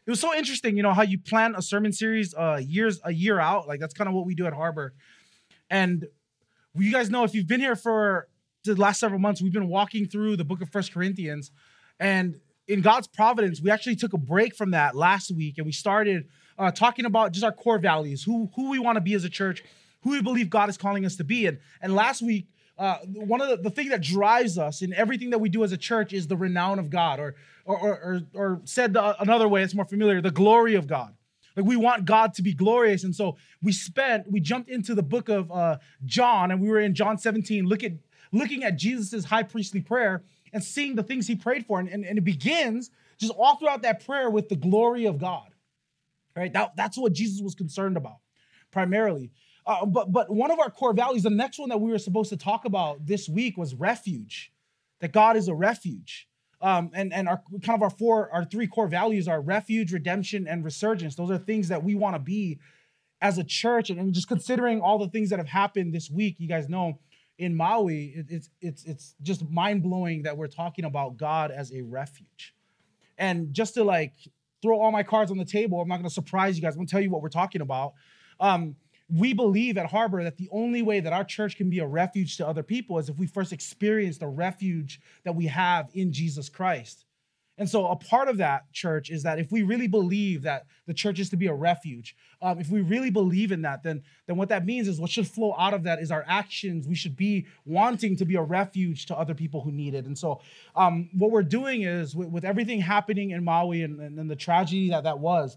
It was so interesting, how you plan a sermon series a year out. Like, that's kind of what we do at Harbor. And you guys know, if you've been here for the last several months, we've been walking through the book of 1 Corinthians. And in God's providence, we actually took a break from that last week. And we started talking about just our core values, who we want to be as a church, who we believe God is calling us to be. And last week, one of the thing that drives us in everything that we do as a church is the renown of God, or said another way, it's more familiar, the glory of God. Like, we want God to be glorious. And so we jumped into the book of John, and we were in John 17, looking at Jesus' high priestly prayer and seeing the things he prayed for. And it begins just all throughout that prayer with the glory of God, right? That's what Jesus was concerned about primarily. But one of our core values, the next one that we were supposed to talk about this week, was refuge, that God is a refuge. And our three core values are refuge, redemption, and resurgence. Those are things that we want to be as a church. And just considering all the things that have happened this week, you guys know, in Maui, it's just mind-blowing that we're talking about God as a refuge. And just to throw all my cards on the table, I'm not going to surprise you guys. I'm going to tell you what we're talking about. We believe at Harbor that the only way that our church can be a refuge to other people is if we first experience the refuge that we have in Jesus Christ. And so a part of that, church, is that if we really believe that the church is to be a refuge, if we really believe in that, then what that means is what should flow out of that is our actions. We should be wanting to be a refuge to other people who need it. And so what we're doing is, with everything happening in Maui and the tragedy that was,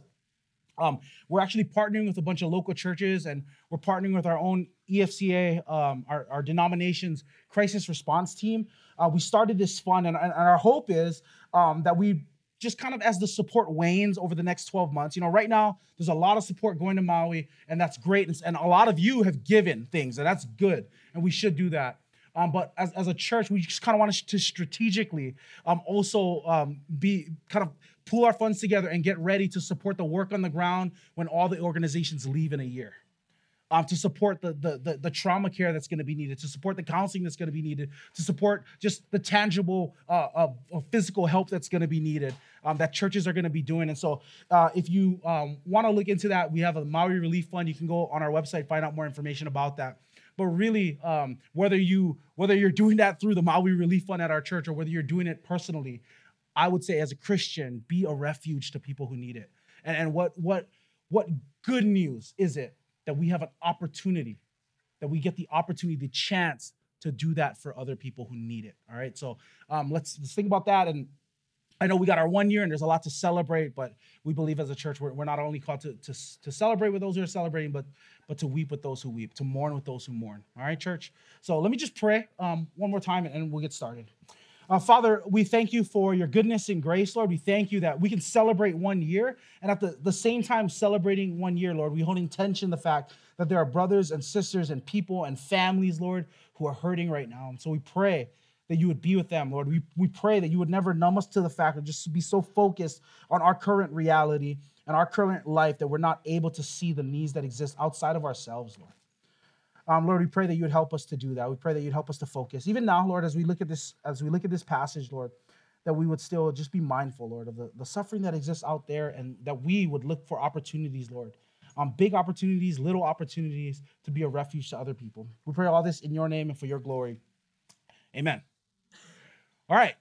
we're actually partnering with a bunch of local churches, and we're partnering with our own EFCA, our denomination's crisis response team. We started this fund, and our hope is that we just kind of, as the support wanes over the next 12 months, right now there's a lot of support going to Maui, and that's great. And a lot of you have given things, and that's good, and we should do that. But as a church, we just kind of want to strategically also be kind of pull our funds together and get ready to support the work on the ground when all the organizations leave in a year. To support the trauma care that's going to be needed, to support the counseling that's going to be needed, to support just the tangible physical help that's going to be needed, that churches are going to be doing. And so if you want to look into that, we have a Maui Relief Fund. You can go on our website, find out more information about that. But really, whether you're doing that through the Maui Relief Fund at our church or whether you're doing it personally, I would say as a Christian, be a refuge to people who need it. And what good news is it that we have an opportunity, that we get the opportunity, the chance to do that for other people who need it. All right, so let's think about that. And I know we got our 1 year and there's a lot to celebrate, but we believe as a church, we're not only called to celebrate with those who are celebrating, but to weep with those who weep, to mourn with those who mourn. All right, church? So let me just pray one more time and we'll get started. Father, we thank you for your goodness and grace, Lord. We thank you that we can celebrate 1 year, and at the same time celebrating 1 year, Lord, we hold in tension the fact that there are brothers and sisters and people and families, Lord, who are hurting right now. And so we pray that you would be with them, Lord. We pray that you would never numb us to the fact of just be so focused on our current reality and our current life that we're not able to see the needs that exist outside of ourselves, Lord. Lord, we pray that you would help us to do that. We pray that you'd help us to focus. Even now, Lord, as we look at this passage, Lord, that we would still just be mindful, Lord, of the suffering that exists out there, and that we would look for opportunities, Lord, big opportunities, little opportunities, to be a refuge to other people. We pray all this in your name and for your glory. Amen. All right.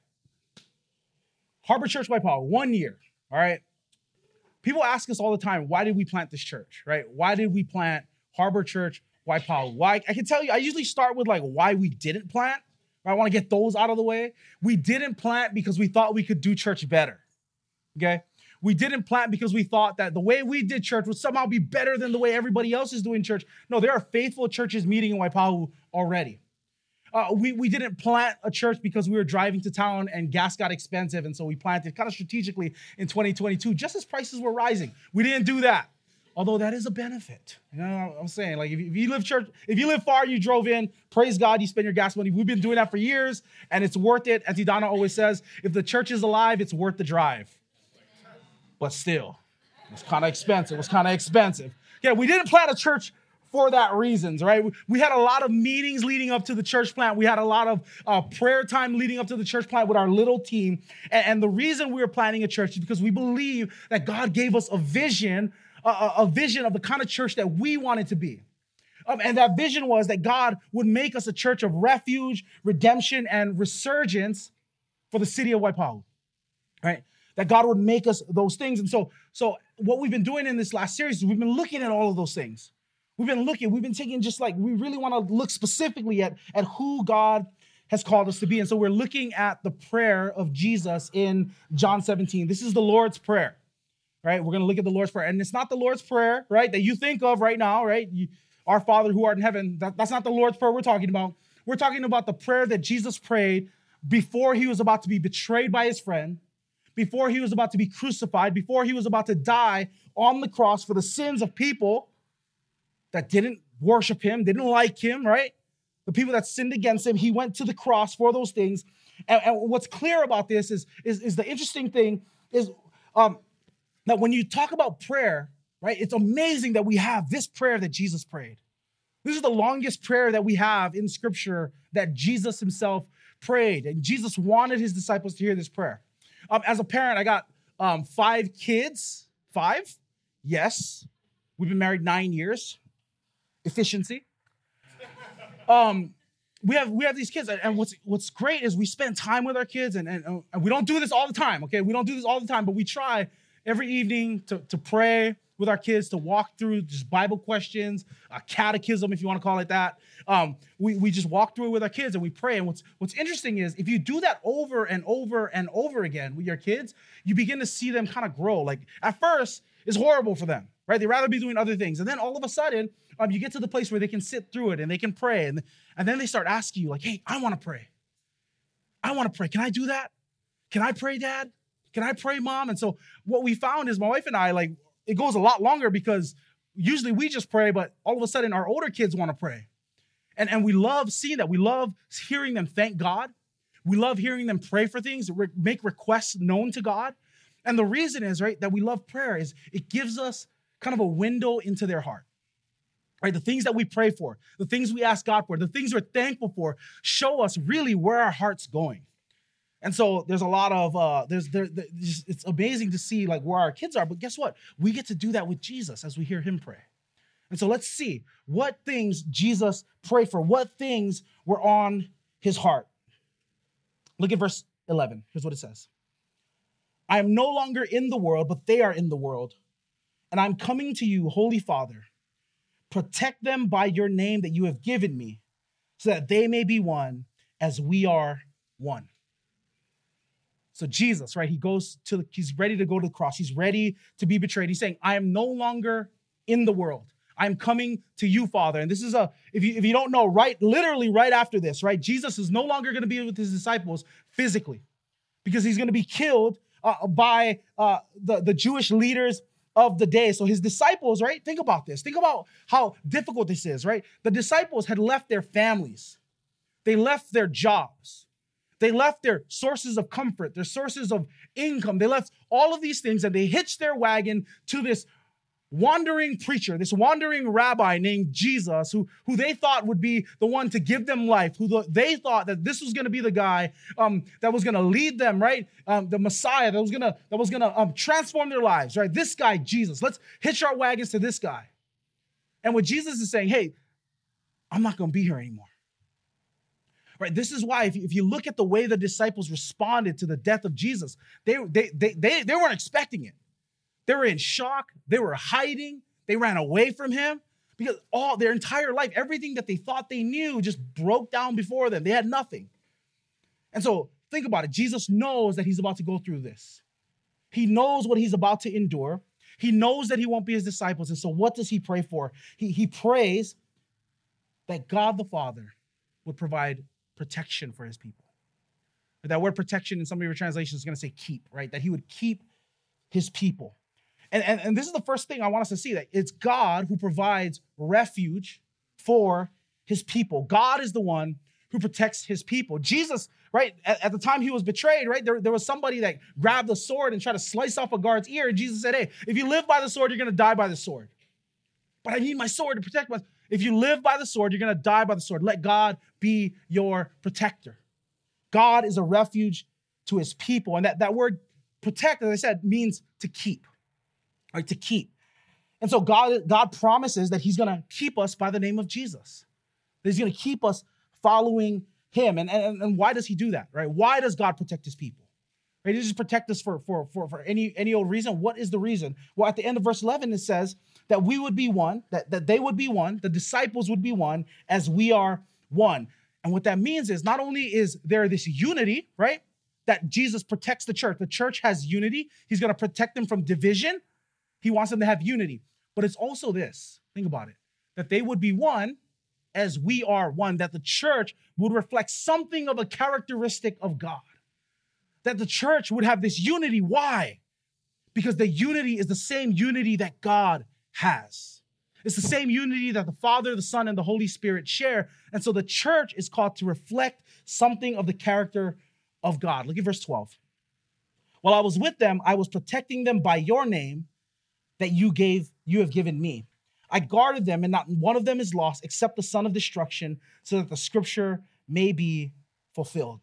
Harbor Church Waipahu, 1 year. All right. People ask us all the time, why did we plant this church, right? Why did we plant Harbor Church Waipahu? Why? I can tell you, I usually start with why we didn't plant. I want to get those out of the way. We didn't plant because we thought we could do church better. Okay? We didn't plant because we thought that the way we did church would somehow be better than the way everybody else is doing church. No, there are faithful churches meeting in Waipahu already. We didn't plant a church because we were driving to town and gas got expensive, and so we planted kind of strategically in 2022, just as prices were rising. We didn't do that. Although that is a benefit. You know what I'm saying? If you live far, you drove in, praise God, you spend your gas money. We've been doing that for years, and it's worth it. Auntie Donna always says, if the church is alive, it's worth the drive. But still, it's kind of expensive. Yeah, we didn't plant a church for that reasons, right? We had a lot of meetings leading up to the church plant. We had a lot of prayer time leading up to the church plant with our little team. And the reason we were planning a church is because we believe that God gave us a vision of the kind of church that we wanted to be. And that vision was that God would make us a church of refuge, redemption, and resurgence for the city of Waipahu, right? That God would make us those things. And so what we've been doing in this last series is we've been looking at all of those things. We've been taking just like, we really want to look specifically at who God has called us to be. And so we're looking at the prayer of Jesus in John 17. This is the Lord's Prayer, right? We're going to look at the Lord's Prayer. And it's not the Lord's Prayer, right, that you think of right now, right? Our Father who art in heaven, that's not the Lord's Prayer we're talking about. We're talking about the prayer that Jesus prayed before he was about to be betrayed by his friend, before he was about to be crucified, before he was about to die on the cross for the sins of people that didn't worship him, didn't like him, right? The people that sinned against him. He went to the cross for those things. And what's clear about this is the interesting thing is that when you talk about prayer, right, it's amazing that we have this prayer that Jesus prayed. This is the longest prayer that we have in Scripture that Jesus himself prayed. And Jesus wanted his disciples to hear this prayer. As a parent, I got 5 kids. 5? Yes. We've been married 9 years. Efficiency. We have these kids, and what's great is we spend time with our kids, and we don't do this all the time, okay? We don't do this all the time, but we try every evening to pray with our kids, to walk through just Bible questions, a catechism, if you want to call it that. We just walk through it with our kids and we pray. And what's interesting is if you do that over and over and over again with your kids, you begin to see them kind of grow. Like at first, it's horrible for them, right? They'd rather be doing other things. And then all of a sudden, you get to the place where they can sit through it and they can pray. And then they start asking you like, hey, I want to pray. I want to pray. Can I do that? Can I pray, Dad? Can I pray, Mom? And so what we found is my wife and I, like, it goes a lot longer because usually we just pray, but all of a sudden our older kids want to pray. And we love seeing that. We love hearing them thank God. We love hearing them pray for things, make requests known to God. And the reason is, right, that we love prayer is it gives us kind of a window into their heart. Right? The things that we pray for, the things we ask God for, the things we're thankful for show us really where our heart's going. And so there's a lot of, it's amazing to see like where our kids are. But guess what? We get to do that with Jesus as we hear him pray. And so let's see what things Jesus prayed for, what things were on his heart. Look at verse 11. Here's what it says. I am no longer in the world, but they are in the world. And I'm coming to you, Holy Father. Protect them by your name that you have given me, so that they may be one as we are one. So Jesus, right, he's ready to go to the cross. He's ready to be betrayed. He's saying, I am no longer in the world. I'm coming to you, Father. And this is if you don't know, literally right after this, right, Jesus is no longer going to be with his disciples physically because he's going to be killed by the Jewish leaders of the day. So his disciples, right, think about this. Think about how difficult this is, right? The disciples had left their families. They left their jobs. They left their sources of comfort, their sources of income. They left all of these things and they hitched their wagon to this wandering preacher, this wandering rabbi named Jesus, who they thought would be the one to give them life, they thought that this was going to be the guy that was going to lead them, right? The Messiah that was going to transform their lives, right? This guy, Jesus. Let's hitch our wagons to this guy. And what Jesus is saying, hey, I'm not going to be here anymore. Right? This is why if you look at the way the disciples responded to the death of Jesus, they weren't expecting it. They were in shock. They were hiding. They ran away from him because all their entire life, everything that they thought they knew just broke down before them. They had nothing. And so think about it. Jesus knows that he's about to go through this. He knows what he's about to endure. He knows that he won't be his disciples. And so what does he pray for? He prays that God the Father would provide protection for his people. That word protection in some of your translations is going to say keep, right? That he would keep his people. And this is the first thing I want us to see, that it's God who provides refuge for his people. God is the one who protects his people. Jesus, right, at the time he was betrayed, right, there was somebody that grabbed a sword and tried to slice off a guard's ear. And Jesus said, hey, if you live by the sword, you're going to die by the sword. But I need my sword to protect myself. If you live by the sword, you're going to die by the sword. Let God be your protector. God is a refuge to his people. And that word protect, as I said, means to keep, right? To keep. And so God promises that he's going to keep us by the name of Jesus. That he's going to keep us following him. And why does he do that, right? Why does God protect his people? Right? He doesn't protect us for any old reason. What is the reason? Well, at the end of verse 11, it says that we would be one, that they would be one, the disciples would be one as we are one. And what that means is not only is there this unity, right? That Jesus protects the church. The church has unity. He's going to protect them from division. He wants them to have unity. But it's also this, think about it, that they would be one as we are one, that the church would reflect something of a characteristic of God. That the church would have this unity. Why? Because the unity is the same unity that God has. It's the same unity that the Father, the Son, and the Holy Spirit share. And so the church is called to reflect something of the character of God. Look at verse 12. While I was with them, I was protecting them by your name that you have given me. I guarded them, and not one of them is lost except the son of destruction, so that the scripture may be fulfilled.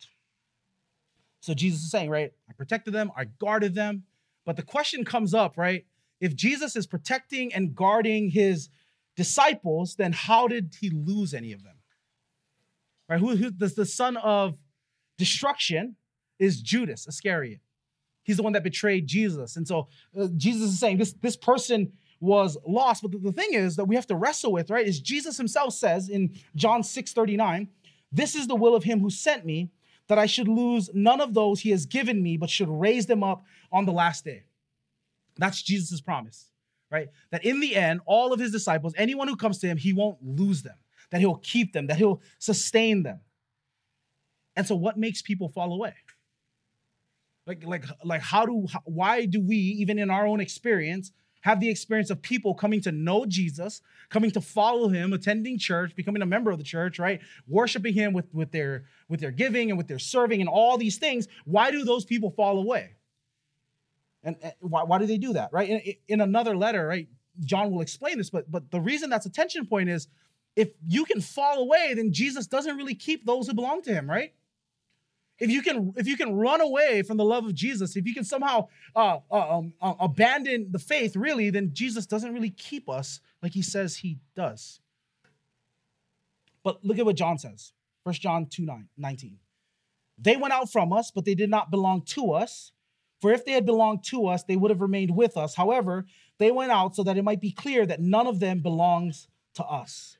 So Jesus is saying, right, I protected them, I guarded them. But the question comes up, right? If Jesus is protecting and guarding his disciples, then how did he lose any of them? Right? Who the son of destruction is Judas Iscariot. He's the one that betrayed Jesus. And so Jesus is saying this person was lost. But the thing is that we have to wrestle with, right, is Jesus himself says in John 6:39, this is the will of him who sent me, that I should lose none of those he has given me, but should raise them up on the last day. That's Jesus' promise, right? That in the end, all of his disciples, anyone who comes to him, he won't lose them, that he'll keep them, that he'll sustain them. And so what makes people fall away? Why do we, even in our own experience, have the experience of people coming to know Jesus, coming to follow him, attending church, becoming a member of the church, right? Worshiping him with their giving and with their serving and all these things. Why do those people fall away? And why do they do that, right? In another letter, right, John will explain this, but the reason that's a tension point is if you can fall away, then Jesus doesn't really keep those who belong to him, right? If you can run away from the love of Jesus, if you can somehow abandon the faith, really, then Jesus doesn't really keep us like he says he does. But look at what John says. 1 John 2:19. They went out from us, but they did not belong to us. For if they had belonged to us, they would have remained with us. However, they went out so that it might be clear that none of them belongs to us.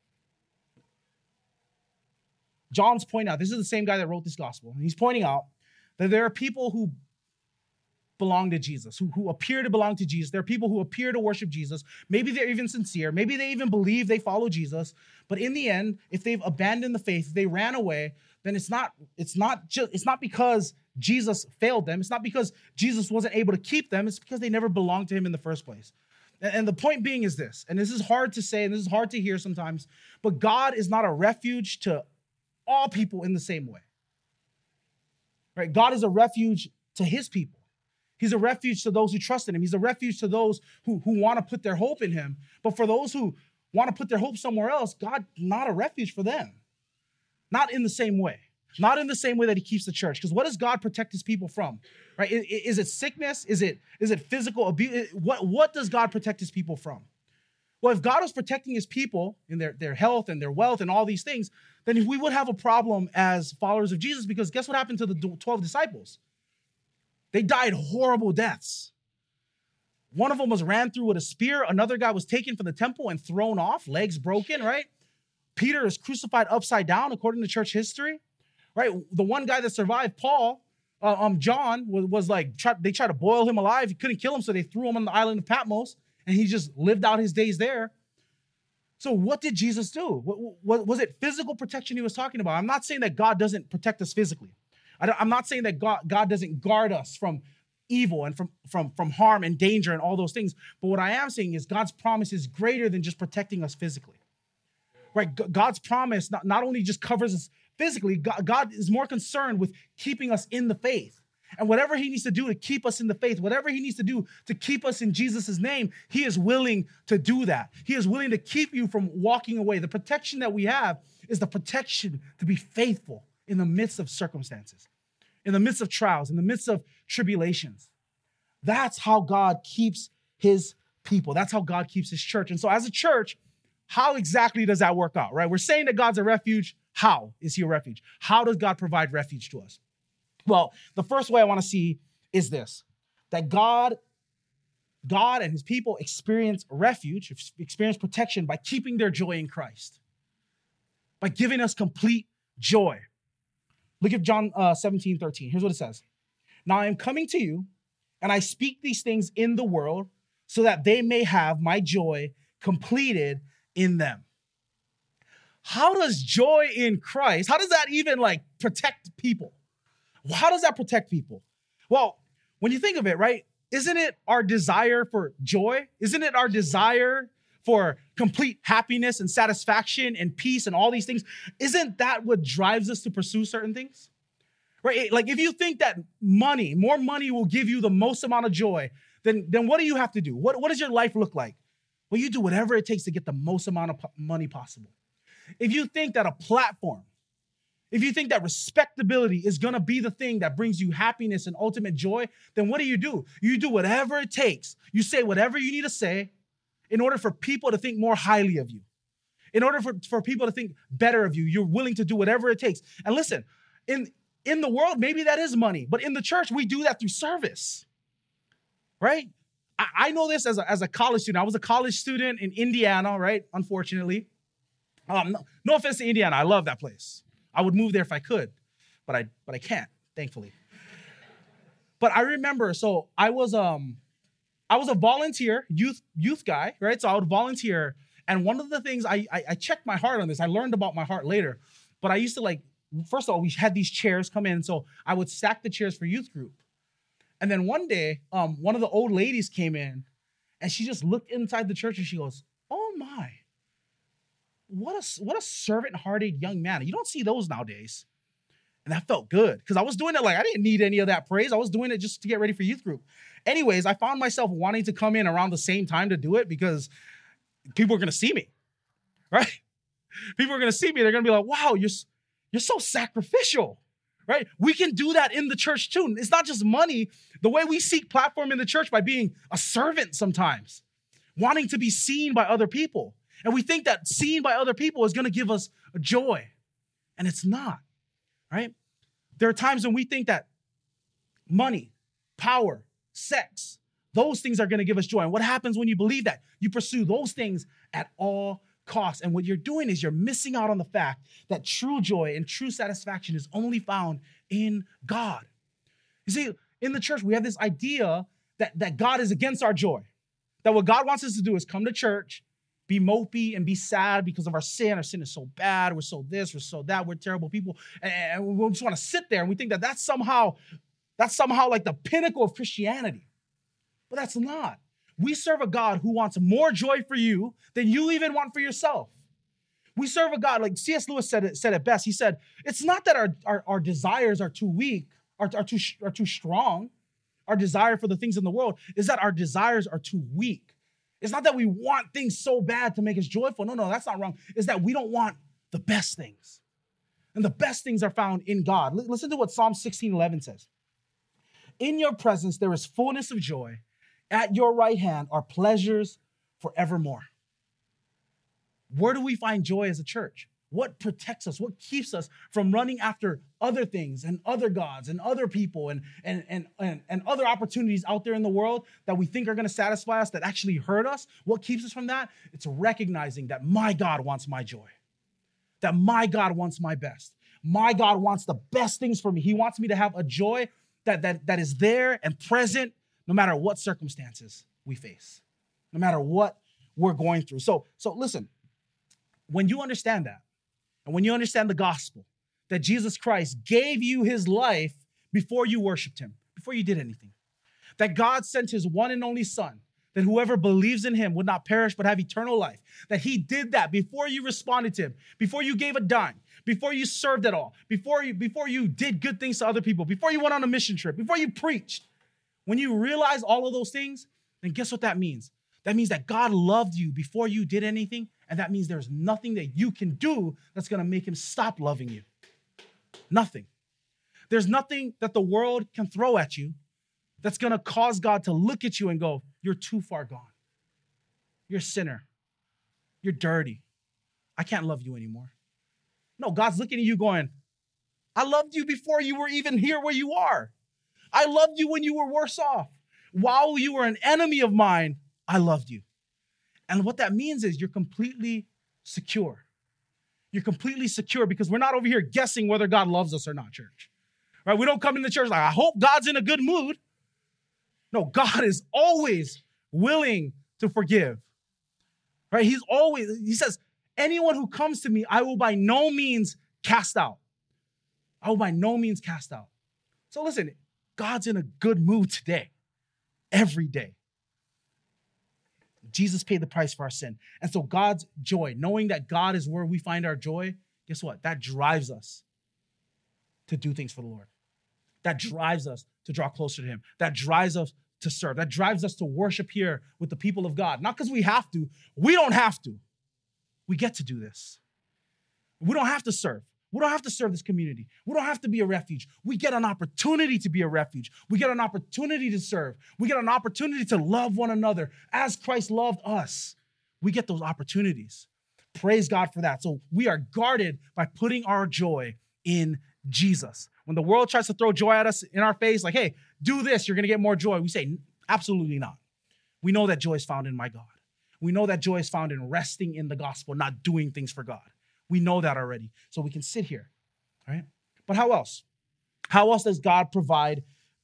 John's pointing out, this is the same guy that wrote this gospel. And he's pointing out that there are people who belong to Jesus, who appear to belong to Jesus. There are people who appear to worship Jesus. Maybe they're even sincere. Maybe they even believe they follow Jesus. But in the end, if they've abandoned the faith, if they ran away, then it's not because Jesus failed them. It's not because Jesus wasn't able to keep them. It's because they never belonged to him in the first place. And the point being is this, and this is hard to say, and this is hard to hear sometimes, but God is not a refuge to all people in the same way. Right? God is a refuge to his people. He's a refuge to those who trust in him. He's a refuge to those who want to put their hope in him. But for those who want to put their hope somewhere else, God not a refuge for them. Not in the same way. Not in the same way that he keeps the church. Because what does God protect his people from? Right? Is it sickness? Is it physical abuse? What does God protect his people from? Well, if God was protecting his people in their health and their wealth and all these things, then we would have a problem as followers of Jesus, because guess what happened to the 12 disciples? They died horrible deaths. One of them was ran through with a spear. Another guy was taken from the temple and thrown off, legs broken, right? Peter is crucified upside down, according to church history, right? The one guy that survived, Paul, John, was like, they tried to boil him alive. He couldn't kill him, so they threw him on the island of Patmos, and he just lived out his days there. So what did Jesus do? Was it physical protection he was talking about? I'm not saying that God doesn't protect us physically. I'm not saying that God doesn't guard us from evil and from harm and danger and all those things. But what I am saying is God's promise is greater than just protecting us physically. Right? God's promise not only just covers us physically, God is more concerned with keeping us in the faith. And whatever he needs to do to keep us in the faith, whatever he needs to do to keep us in Jesus' name, he is willing to do that. He is willing to keep you from walking away. The protection that we have is the protection to be faithful in the midst of circumstances, in the midst of trials, in the midst of tribulations. That's how God keeps his people. That's how God keeps his church. And so as a church, how exactly does that work out, right? We're saying that God's a refuge. How is he a refuge? How does God provide refuge to us? Well, the first way I want to see is this, that God and his people experience refuge, experience protection by keeping their joy in Christ, by giving us complete joy. Look at John 17:13. Here's what it says. Now I am coming to you, and I speak these things in the world so that they may have my joy completed in them. How does joy in Christ, how does that even protect people? How does that protect people? Well, when you think of it, right, isn't it our desire for joy? Isn't it our desire for complete happiness and satisfaction and peace and all these things? Isn't that what drives us to pursue certain things? Right? Like if you think that more money will give you the most amount of joy, then what do you have to do? What does your life look like? Well, you do whatever it takes to get the most amount of money possible. If you think that a platform, if you think that respectability is going to be the thing that brings you happiness and ultimate joy, then what do? You do whatever it takes. You say whatever you need to say in order for people to think more highly of you. In order for people to think better of you, you're willing to do whatever it takes. And listen, in the world, maybe that is money, but in the church, we do that through service, right? I know this as a college student. I was a college student in Indiana, right? Unfortunately. No offense to Indiana. I love that place. I would move there if I could, but I can't, thankfully. But I remember, so I was a volunteer, youth guy, right? So I would volunteer. And one of the things, I checked my heart on this. I learned about my heart later. But I used to first of all, we had these chairs come in. So I would stack the chairs for youth group. And then one day, one of the old ladies came in and she just looked inside the church and she goes, "Oh my, what a servant-hearted young man. You don't see those nowadays." And that felt good because I was doing it I didn't need any of that praise. I was doing it just to get ready for youth group. Anyways, I found myself wanting to come in around the same time to do it because people are going to see me, right? People are going to see me. They're going to be like, "Wow, you're so sacrificial," right? We can do that in the church too. It's not just money. The way we seek platform in the church by being a servant sometimes, wanting to be seen by other people. And we think that seen by other people is going to give us joy. And it's not, right? There are times when we think that money, power, sex, those things are going to give us joy. And what happens when you believe that? You pursue those things at all costs. And what you're doing is you're missing out on the fact that true joy and true satisfaction is only found in God. You see, in the church, we have this idea that God is against our joy. That what God wants us to do is come to church, be mopey and be sad because of our sin. Our sin is so bad. We're so this, we're so that. We're terrible people. And we just want to sit there and we think that that's somehow like the pinnacle of Christianity. But that's not. We serve a God who wants more joy for you than you even want for yourself. We serve a God, like C.S. Lewis said it best. He said, it's not that our desires are too weak, are too strong. Our desire for the things in the world is that our desires are too weak. It's not that we want things so bad to make us joyful. No, that's not wrong. It's that we don't want the best things. And the best things are found in God. Listen to what Psalm 16:11 says. In your presence, there is fullness of joy. At your right hand are pleasures forevermore. Where do we find joy as a church? What protects us? What keeps us from running after other things and other gods and other people and other opportunities out there in the world that we think are going to satisfy us that actually hurt us? What keeps us from that? It's recognizing that my God wants my joy, that my God wants my best. My God wants the best things for me. He wants me to have a joy that is there and present no matter what circumstances we face, no matter what we're going through. So listen, when you understand that, and when you understand the gospel, that Jesus Christ gave you his life before you worshiped him, before you did anything, that God sent his one and only son, that whoever believes in him would not perish but have eternal life. That he did that before you responded to him, before you gave a dime, before you served at all, before you did good things to other people, before you went on a mission trip, before you preached. When you realize all of those things, then guess what that means? That means that God loved you before you did anything, and that means there's nothing that you can do that's going to make him stop loving you. Nothing. There's nothing that the world can throw at you that's going to cause God to look at you and go, you're too far gone. You're a sinner. You're dirty. I can't love you anymore. No, God's looking at you going, I loved you before you were even here where you are. I loved you when you were worse off. While you were an enemy of mine, I loved you. And what that means is you're completely secure. You're completely secure because we're not over here guessing whether God loves us or not, church. Right? We don't come into church like, I hope God's in a good mood. No, God is always willing to forgive. Right? He says, anyone who comes to me, I will by no means cast out. I will by no means cast out. So listen, God's in a good mood today, every day. Jesus paid the price for our sin. And so God's joy, knowing that God is where we find our joy, guess what? That drives us to do things for the Lord. That drives us to draw closer to him. That drives us to serve. That drives us to worship here with the people of God. Not because we have to. We don't have to. We get to do this. We don't have to serve. We don't have to serve this community. We don't have to be a refuge. We get an opportunity to be a refuge. We get an opportunity to serve. We get an opportunity to love one another as Christ loved us. We get those opportunities. Praise God for that. So we are guarded by putting our joy in Jesus. When the world tries to throw joy at us in our face, like, hey, do this, you're going to get more joy. We say, absolutely not. We know that joy is found in my God. We know that joy is found in resting in the gospel, not doing things for God. We know that already. So we can sit here, right? But how else? How else does God provide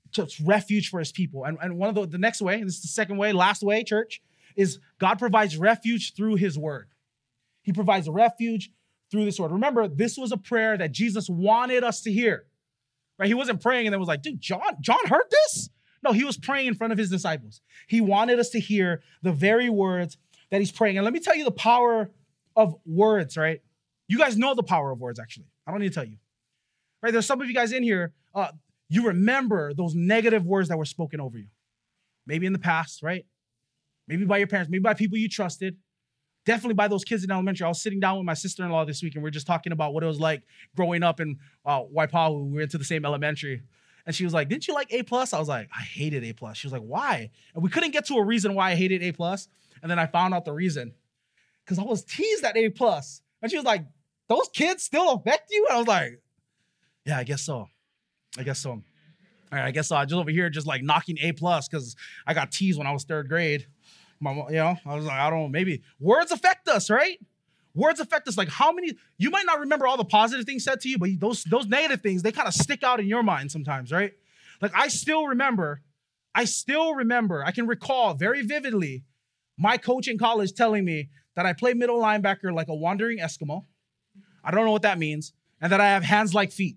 refuge for his people? And one of the next way, this is the second way, last way, church, is God provides refuge through his word. He provides refuge through this word. Remember, this was a prayer that Jesus wanted us to hear, right? He wasn't praying and then was like, dude, John heard this? No, he was praying in front of his disciples. He wanted us to hear the very words that he's praying. And let me tell you the power of words, right? You guys know the power of words, actually. I don't need to tell you. Right? There's some of you guys in here, you remember those negative words that were spoken over you. Maybe in the past, right? Maybe by your parents, maybe by people you trusted. Definitely by those kids in elementary. I was sitting down with my sister-in-law this week, and we were just talking about what it was like growing up in Waipahu. We went to the same elementary. And she was like, didn't you like A+? I was like, I hated A+. She was like, why? And we couldn't get to a reason why I hated A+. And then I found out the reason. Because I was teased at A+. And she was like, those kids still affect you? And I was like, yeah, I guess so. All right, I guess so. I just over here just like knocking A+ because I got teased when I was third grade. I was like, I don't know, maybe. Words affect us, right? Words affect us. Like how many, you might not remember all the positive things said to you, but those negative things, they kind of stick out in your mind sometimes, right? Like I still remember, I can recall very vividly my coach in college telling me that I play middle linebacker like a wandering Eskimo. I don't know what that means. And that I have hands like feet.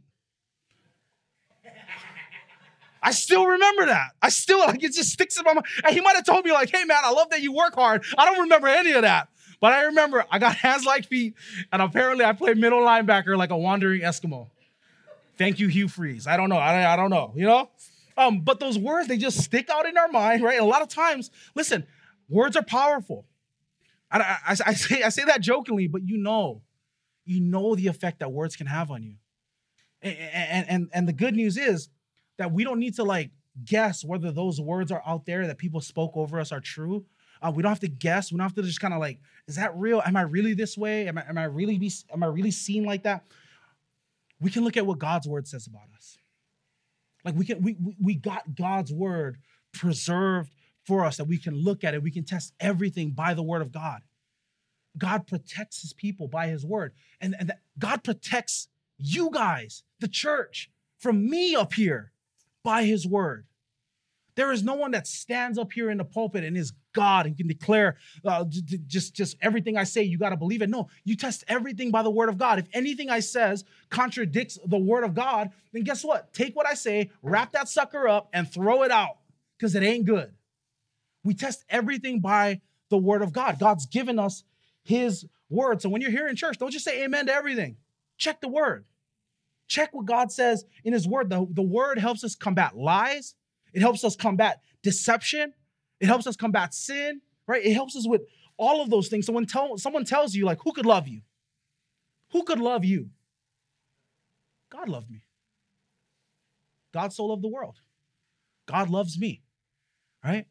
I still remember that. It just sticks in my mind. And he might have told me like, hey man, I love that you work hard. I don't remember any of that. But I remember I got hands like feet, and apparently I play middle linebacker like a wandering Eskimo. Thank you, Hugh Freeze. I don't know. I don't know, you know? But those words, they just stick out in our mind, right? And a lot of times, listen, words are powerful. I say that jokingly, but you know the effect that words can have on you. And the good news is that we don't need to like guess whether those words are out there that people spoke over us are true. We don't have to guess. We don't have to just kind of like, is that real? Am I really this way? Am I really seen like that? We can look at what God's word says about us. Like we got God's word preserved for us that we can look at it. We can test everything by the word of God. God protects his people by his word. And God protects you guys, the church, from me up here by his word. There is no one that stands up here in the pulpit and is God and can declare just everything I say, you got to believe it. No, you test everything by the word of God. If anything I says contradicts the word of God, then guess what? Take what I say, wrap that sucker up and throw it out because it ain't good. We test everything by the word of God. God's given us his word. So when you're here in church, don't just say amen to everything. Check the word. Check what God says in his word. The word helps us combat lies. It helps us combat deception. It helps us combat sin, right? It helps us with all of those things. So when someone tells you, like, who could love you? Who could love you? God loved me. God so loved the world. God loves me, right?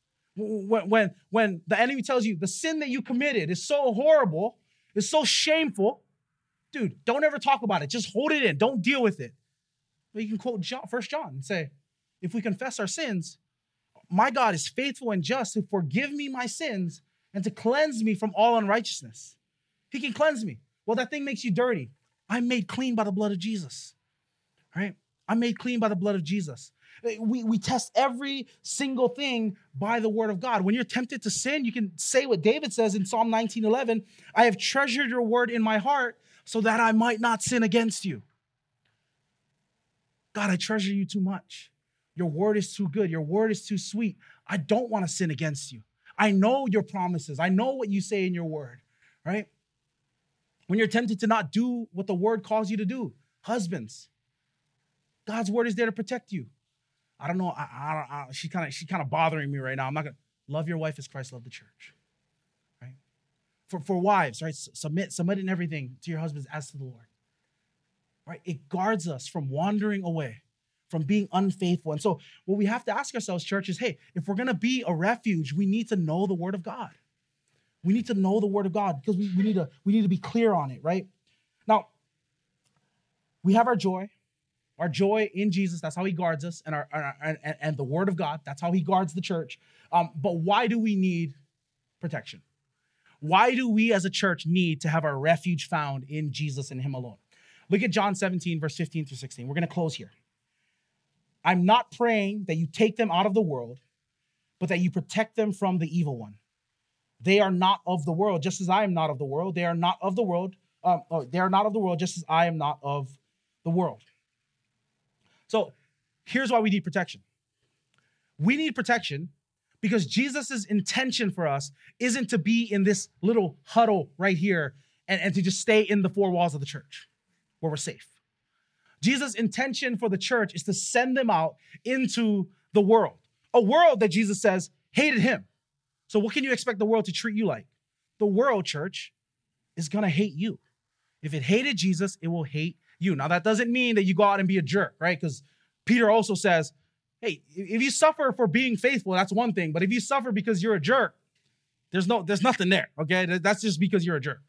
When the enemy tells you the sin that you committed is so horrible, is so shameful, dude, don't ever talk about it. Just hold it in. Don't deal with it. But you can quote 1 John and say, if we confess our sins, my God is faithful and just to forgive me my sins and to cleanse me from all unrighteousness. He can cleanse me. Well, that thing makes you dirty. I'm made clean by the blood of Jesus, right? I'm made clean by the blood of Jesus. We test every single thing by the word of God. When you're tempted to sin, you can say what David says in Psalm 19:11, I have treasured your word in my heart so that I might not sin against you. God, I treasure you too much. Your word is too good. Your word is too sweet. I don't want to sin against you. I know your promises. I know what you say in your word, right? When you're tempted to not do what the word calls you to do, husbands, God's word is there to protect you. I don't know. She's kind of bothering me right now. I'm not gonna love your wife as Christ loved the church, right? For wives, right? Submit in everything to your husbands as to the Lord, right? It guards us from wandering away, from being unfaithful. And so what we have to ask ourselves, church, is, hey, if we're gonna be a refuge, we need to know the word of God. We need to know the word of God because we need to be clear on it, right? Now, we have our joy in Jesus. That's how he guards us, and the word of God. That's how he guards the church. But why do we need protection? Why do we as a church need to have our refuge found in Jesus and him alone? Look at John 17, verse 15 through 16. We're going to close here. I'm not praying that you take them out of the world, but that you protect them from the evil one. They are not of the world, just as I am not of the world. They are not of the world. They are not of the world, just as I am not of the world. So here's why we need protection. We need protection because Jesus' intention for us isn't to be in this little huddle right here and to just stay in the four walls of the church where we're safe. Jesus' intention for the church is to send them out into the world, a world that Jesus says hated him. So what can you expect the world to treat you like? The world, church, is going to hate you. If it hated Jesus, it will hate you. Now, that doesn't mean that you go out and be a jerk, right? Because Peter also says, hey, if you suffer for being faithful, that's one thing. But if you suffer because you're a jerk, there's nothing there, okay? That's just because you're a jerk.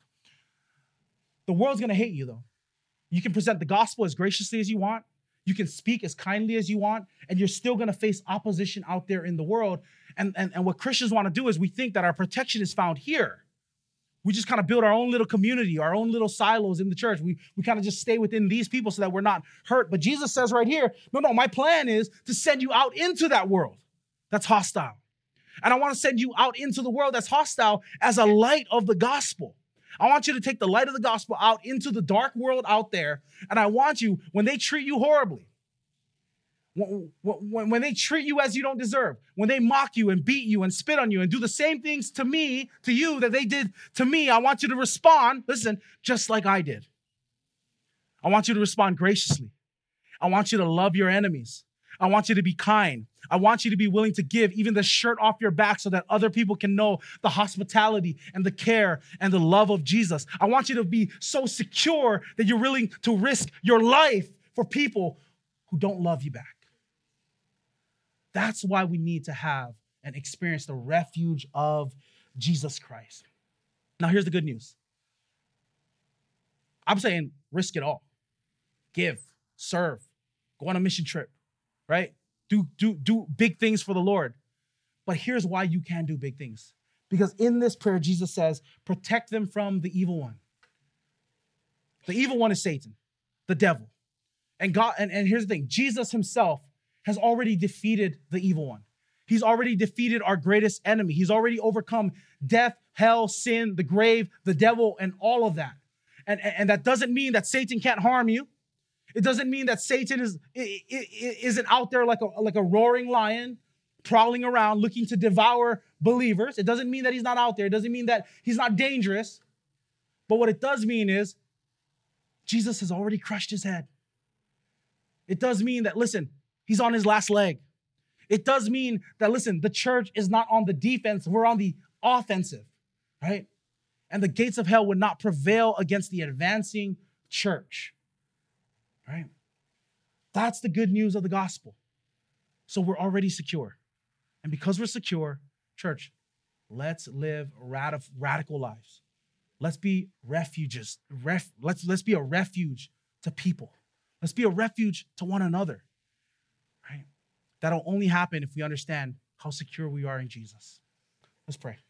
The world's going to hate you, though. You can present the gospel as graciously as you want. You can speak as kindly as you want, and you're still going to face opposition out there in the world. And what Christians want to do is we think that our protection is found here. We just kind of build our own little community, our own little silos in the church. We kind of just stay within these people so that we're not hurt. But Jesus says right here, no, my plan is to send you out into that world that's hostile. And I want to send you out into the world that's hostile as a light of the gospel. I want you to take the light of the gospel out into the dark world out there. And I want you, when they treat you horribly, when they treat you as you don't deserve, when they mock you and beat you and spit on you and do the same things to you that they did to me, I want you to respond, listen, just like I did. I want you to respond graciously. I want you to love your enemies. I want you to be kind. I want you to be willing to give even the shirt off your back so that other people can know the hospitality and the care and the love of Jesus. I want you to be so secure that you're willing to risk your life for people who don't love you back. That's why we need to have and experience the refuge of Jesus Christ. Now, here's the good news. I'm saying risk it all. Give, serve, go on a mission trip, right? Do big things for the Lord. But here's why you can do big things. Because in this prayer, Jesus says, protect them from the evil one. The evil one is Satan, the devil. And God, and here's the thing, Jesus himself has already defeated the evil one. He's already defeated our greatest enemy. He's already overcome death, hell, sin, the grave, the devil, and all of that. And that doesn't mean that Satan can't harm you. It doesn't mean that Satan isn't out there like a roaring lion, prowling around looking to devour believers. It doesn't mean that he's not out there. It doesn't mean that he's not dangerous. But what it does mean is Jesus has already crushed his head. It does mean that, listen, he's on his last leg. It does mean that, listen, the church is not on the defense. We're on the offensive, right? And the gates of hell would not prevail against the advancing church, right? That's the good news of the gospel. So we're already secure. And because we're secure, church, let's live radical lives. Let's be refuges. Let's be a refuge to people. Let's be a refuge to one another, right? That'll only happen if we understand how secure we are in Jesus. Let's pray.